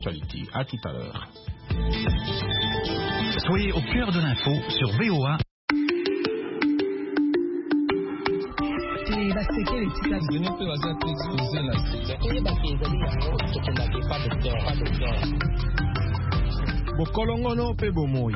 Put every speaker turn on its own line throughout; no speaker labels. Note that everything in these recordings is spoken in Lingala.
Actualité. À tout à l'heure.
Soyez au cœur de l'info sur VOA.
Bokolongono pe bomoi.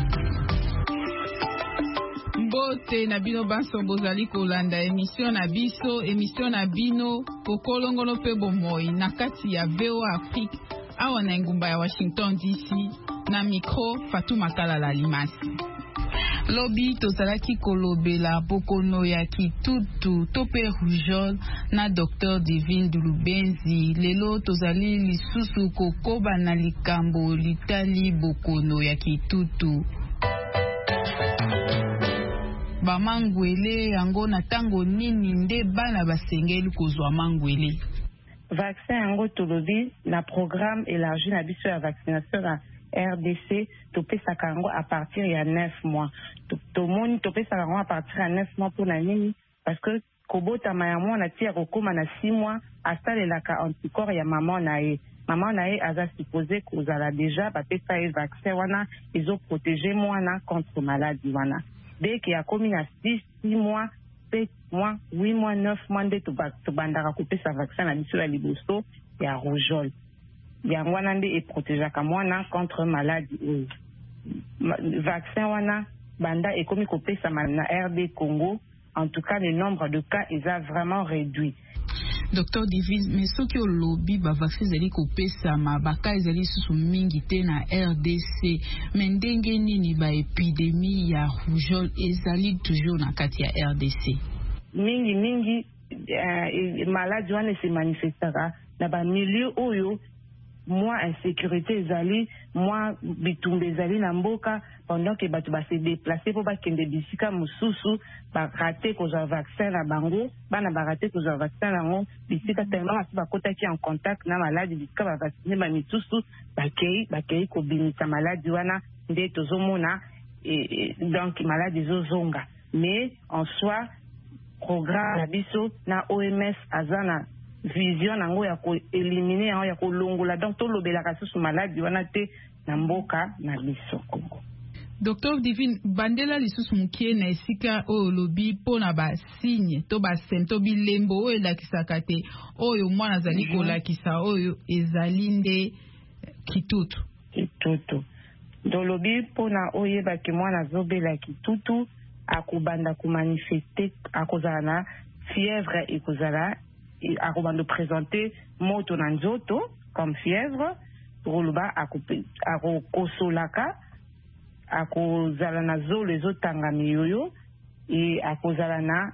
Mbote na bino baso bozali kolanda émission na bino Bokolongono pe bomoi na kati ya VOA Afrique awa na ngumba ya Washington DC na micro Fatou Makala Limasi. Lobi tozalaki kolobela bokono ya kitutu tope rougeole na Dr Divine Dulubenzi. Lelo tozali lisusu kokoba na likambo litali bokono ya kitutu. Bamangwele yango na tango nini nde bana basengeli kozwa mangwele.
Vaccin yango tolobi na programme élargi na biso ya vaccination na RDC topesaka yango à partir ya 9 mois. Tomoni topesaka yango à partir ya 9 mois pour na nini parce que kobotama ya mwana tia kokoma na 6 mois asalelaka anticorps ya maman na ye. Maman na ye aza supposé kozala déjà bapesa ye vaccin wana ezoprotéger mwana contre maladie wana. Dès qu'il y a commis à 6 mois, 7 mois, 8 mois, 9 mois, de tobandaka kopesa vaccin na biso ya liboso ya rougeole. Yango wana nde e protégeaka mwana contre maladie. Vaccin wana banda e komi kopesa na RD Congo. En tout cas, le nombre de cas est vraiment réduit.
Dr Divine, mais soki olobi ba vaccin zali kopesa ma baka ezali susu mingi te na RDC, mais ndenge nini ba épidémie ya rougeole ezali toujours na kati ya RDC?
Mingi maladie wana se manifestera na ba milieu oyo moi insécurité ezali moi bitumbe ezali na mboka pendant que batu ba se déplacer pour ba kende bisika mususu ba rater kozwa vaccin na bango bana ba rater kozwa vaccin nango bisika tellement asi ba kotaki en contact na maladie bisika ba vacciner ba misusu bakei ko binisa maladie wana nde tozomona donc maladie zozonga mais en soi programme na biso na OMS azana vision nango ya ko éliminer yango ya ko longola donc to lobelaka susu maladie wana te na mboka na biso Congo.
Dr Divine, bandela lisusu mukie na esika oyo lobi pona ba signe to ba symptôme bilembo oyo lakisaka te oyo mwana zali kolakisa oyo ezali nde kitutu. Do lobi pona oyo ba ke mwana zobela kitutu akubanda ku manifester akozala na fièvre ekozala akobanda présenter moto na nzoto comme fièvre roluba akokosolaka akozala na zolo ezotangami yoyo et akozala na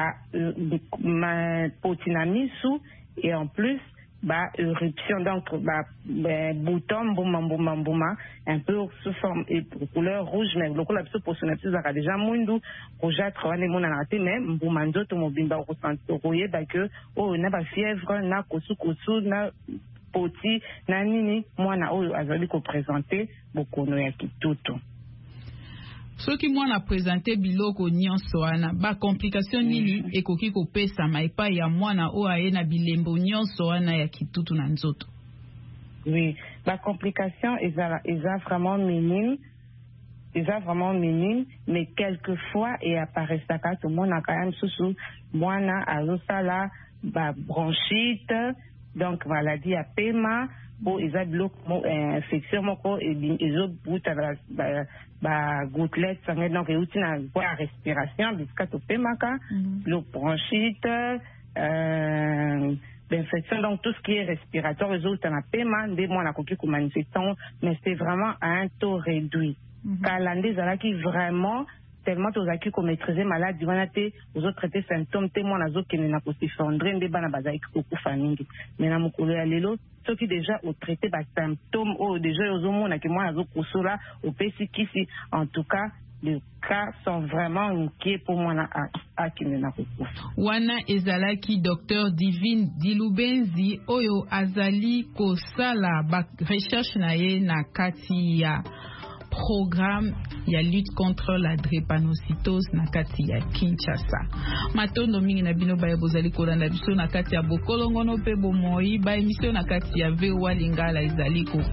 poti na misu et en plus éruption donc bouton mbuma un peu sous forme et couleur rouge mais le couleur biso posonati zaka déjà mundu rougeâtre wane mona na te mais mbuma nzoto mobimba ressentir oyeba que na ba fièvre na kosu na poti na nini mwana oyo azali ko présenter bokono ya kitutu. Soki mwana présenter biloko nyonso wana ba complication nini ekoki kopesa maipa ya mwana o aye na bilembo nyonso wana ya kitutu na nzoto?
Oui, ba complication eza vraiment minime mais quelquefois et apparaissaka tout monde a quand même sous mwana azosala ba bronchite donc maladie ya pema bo eza biloko infection moko ezobuta ba gouttelette sange donc euti na voie respiration bisika topemaka le bronchite l'infection donc tout ce qui est respiratoire ezouta na pema nde mwana akoki komanifestation mais c'est vraiment à un taux réduit kala nde ezalaki vraiment tellement tozalaki komaîtriser maladie wana te ozotraite symptôme te mwana azokende na kosifondre nde bana bazalaki kokufa mingi mais na mokolo ya lelo soki déjà otraite basymptôme oyo déjà ozomona ke mwana azokosola opesi kisi en tout cas les cas sont vraiment inquiets pour mwana akende na kokufa
wana ezalaki Dr Divine Dulubenzi oyo azali kosala ba recherche na ye na kati ya
programme ya lutte contre la drépanocytose na kati ya Kinshasa. Matondo mingi na bino ba bozali kolanda biso na kati ya bokolongono pe bomoi ba émission na kati ya VOA Lingala ezali ko